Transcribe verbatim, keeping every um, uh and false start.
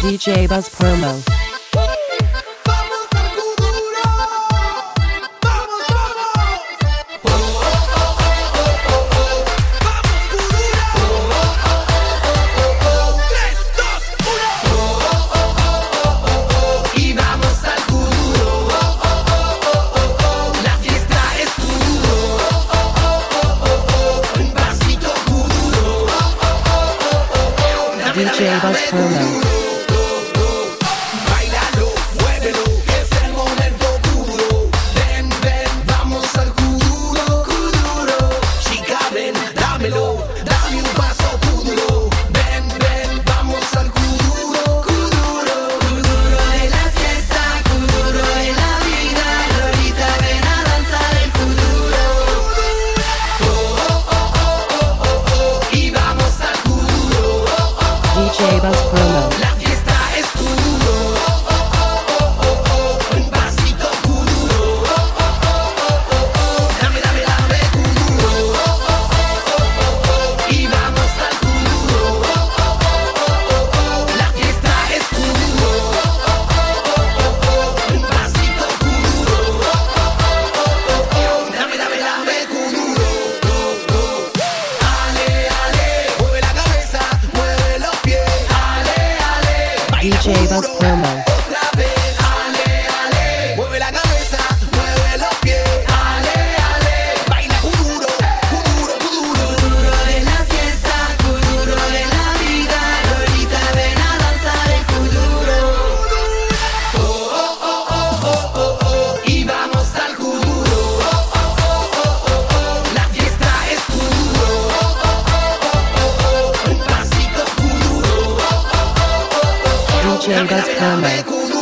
D J Buzz Promo. D J Buzz Promo. Bailalo, muévelo, que es el momento kuduro. Ven, ven, vamos al kuduro, kuduro. Chica, ven, dámelo, dame un paso kuduro. Ven, ven, vamos al kuduro, kuduro. Kuduro de la fiesta, kuduro de la vida. Lolita, ven a danzar el kuduro. Oh, oh, oh, oh, oh, oh, oh. Y vamos al kuduro. D J Buzz Promo. La fiesta es kuduro. Oh, oh, oh, oh, oh. Un pasito kuduro. Oh, oh, oh, oh, oh. Dame, dame, dame kuduro. Oh, oh, oh, oh, oh. Y vamos al kuduro. Oh, oh, oh, oh, oh. La fiesta es kuduro. Oh, oh, oh, oh, oh. Un pasito kuduro. Oh, oh, oh, oh, oh. Dame, dame, dame kuduro. Oh, oh. Ale, ale. Mueve la cabeza, mueve los pies. Ale, ale. D Baila J Buzz kuduro. Promo. Otra vez, ale, ale, mueve la cabeza, mueve los pies, ale, ale, baila kuduro, kuduro, kuduro. Kuduro de la fiesta, kuduro de la vida. Lolita, ven a danzar el kuduro. Oh, oh, oh, oh, oh, oh, oh. Y vamos al kuduro. Oh, oh, oh, oh, oh, oh. La fiesta es kuduro. Oh, oh, oh, oh, oh, oh. Un pasito kuduro. Oh, oh, oh, oh, oh, oh. D J Buzz Dame, dame, dame Promo. kuduro.